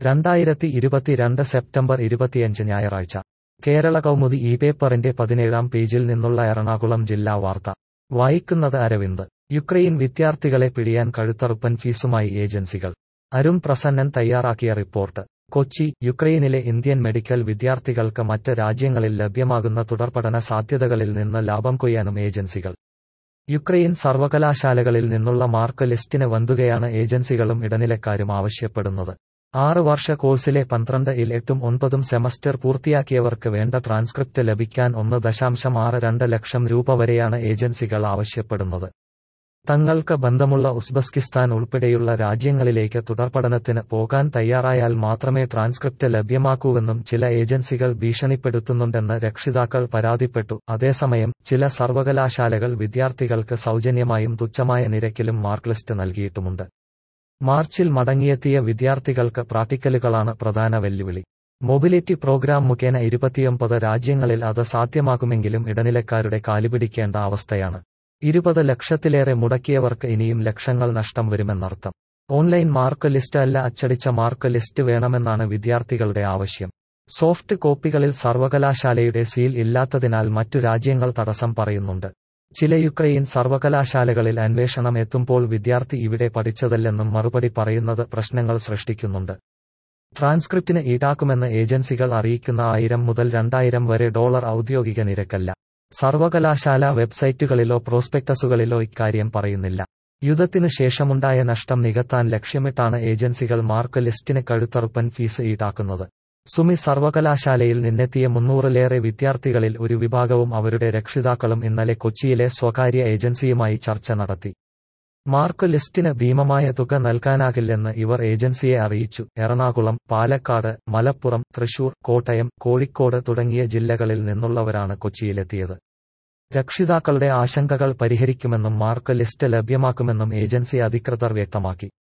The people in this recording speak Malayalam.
2022 സെപ്റ്റംബർ 25 ഞായറാഴ്ച കേരള കൗമുദി ഈ പേപ്പറിന്റെ 17-ാം പേജിൽ നിന്നുള്ള എറണാകുളം ജില്ലാ വാർത്ത വായിക്കുന്നത് അരവിന്ദ്. യുക്രൈൻ വിദ്യാർത്ഥികളെ പിഴിയാൻ കഴുത്തറുപ്പൻ ഫീസുമായി ഏജൻസികൾ. അരുൺ പ്രസന്നൻ തയ്യാറാക്കിയ റിപ്പോർട്ട്. കൊച്ചി. യുക്രൈനിലെ ഇന്ത്യൻ മെഡിക്കൽ വിദ്യാർത്ഥികൾക്ക് മറ്റ് രാജ്യങ്ങളിൽ ലഭ്യമാകുന്ന തുടർപഠന സാധ്യതകളിൽ നിന്ന് ലാഭം കൊയ്യാനും ഏജൻസികൾ. യുക്രൈൻ സർവകലാശാലകളിൽ നിന്നുള്ള മാർക്ക് ലിസ്റ്റിന് വന്തുകയാണ് ഏജൻസികളും ഇടനിലക്കാരും ആവശ്യപ്പെടുന്നത്. 6 വർഷ കോഴ്സിലെ 12-ൽ 8ഉം 9ഉം സെമസ്റ്റർ പൂർത്തിയാക്കിയവർക്ക് വേണ്ട ട്രാൻസ്ക്രിപ്റ്റ് ലഭിക്കാൻ 1.62 ലക്ഷം രൂപ വരെയാണ് ഏജൻസികൾ ആവശ്യപ്പെടുന്നത്. തങ്ങൾക്ക് ബന്ധമുള്ള ഉസ്ബെക്കിസ്ഥാൻ ഉൾപ്പെടെയുള്ള രാജ്യങ്ങളിലേക്ക് തുടർപഠനത്തിന് പോകാൻ തയ്യാറായാൽ മാത്രമേ ട്രാൻസ്ക്രിപ്റ്റ് ലഭ്യമാക്കൂവെന്നും ചില ഏജൻസികൾ ഭീഷണിപ്പെടുത്തുന്നുണ്ടെന്ന് രക്ഷിതാക്കൾ പരാതിപ്പെട്ടു. അതേസമയം ചില സർവകലാശാലകൾ വിദ്യാർത്ഥികൾക്ക് സൗജന്യമായും തുച്ഛമായ നിരക്കിലും മാർക്ക് ലിസ്റ്റ് നൽകിയിട്ടുമുണ്ട്. മാർച്ചിൽ മടങ്ങിയെത്തിയ വിദ്യാർത്ഥികൾക്ക് പ്രാക്ടിക്കലുകളാണ് പ്രധാന വെല്ലുവിളി. മൊബിലിറ്റി പ്രോഗ്രാം മുഖേന 29 രാജ്യങ്ങളിൽ അത് സാധ്യമാകുമെങ്കിലും ഇടനിലക്കാരുടെ കാലുപിടിക്കേണ്ട അവസ്ഥയാണ്. 20 ലക്ഷത്തിലേറെ മുടക്കിയവർക്ക് ഇനിയും ലക്ഷങ്ങൾ നഷ്ടം വരുമെന്നർത്ഥം. ഓൺലൈൻ മാർക്ക് ലിസ്റ്റ് അല്ല, അച്ചടിച്ച മാർക്ക് ലിസ്റ്റ് വേണമെന്നാണ് വിദ്യാർത്ഥികളുടെ ആവശ്യം. സോഫ്റ്റ് കോപ്പികളിൽ സർവകലാശാലയുടെ സീൽ ഇല്ലാത്തതിനാൽ മറ്റു രാജ്യങ്ങൾ തടസ്സം പറയുന്നുണ്ട്. ചില യുക്രൈൻ സർവകലാശാലകളിൽ അന്വേഷണം എത്തുമ്പോൾ വിദ്യാർത്ഥി ഇവിടെ പഠിച്ചതല്ലെന്നും മറുപടി പറയുന്നത് പ്രശ്നങ്ങൾ സൃഷ്ടിക്കുന്നുണ്ട്. ട്രാൻസ്ക്രിപ്റ്റിന് ഈടാക്കുമെന്ന് ഏജൻസികൾ അറിയിക്കുന്ന 1000 മുതൽ 2000 വരെ ഡോളർ ഔദ്യോഗിക നിരക്കല്ല. സർവകലാശാല വെബ്സൈറ്റുകളിലോ പ്രോസ്പെക്ടസുകളിലോ ഇക്കാര്യം പറയുന്നില്ല. യുദ്ധത്തിനു ശേഷമുണ്ടായ നഷ്ടം നികത്താൻ ലക്ഷ്യമിട്ടാണ് ഏജൻസികൾ മാർക്ക് ലിസ്റ്റിന് കഴുത്തറുപ്പൻ ഫീസ് ഈടാക്കുന്നത്. സുമി സർവകലാശാലയിൽ നിന്നെത്തിയ 300-ലേറെ വിദ്യാർത്ഥികളിൽ ഒരു വിഭാഗവും അവരുടെ രക്ഷിതാക്കളും ഇന്നലെ കൊച്ചിയിലെ സ്വകാര്യ ഏജൻസിയുമായി ചർച്ച നടത്തി. മാർക്ക് ലിസ്റ്റിന് ഭീമമായ തുക നൽകാനാകില്ലെന്ന് ഇവർ ഏജൻസിയെ അറിയിച്ചു. എറണാകുളം, പാലക്കാട്, മലപ്പുറം, തൃശൂർ, കോട്ടയം, കോഴിക്കോട് തുടങ്ങിയ ജില്ലകളിൽ നിന്നുള്ളവരാണ് കൊച്ചിയിലെത്തിയത്. രക്ഷിതാക്കളുടെ ആശങ്കകൾ പരിഹരിക്കുമെന്നും മാർക്ക് ലിസ്റ്റ് ലഭ്യമാക്കുമെന്നും ഏജൻസി അധികൃതർ വ്യക്തമാക്കി.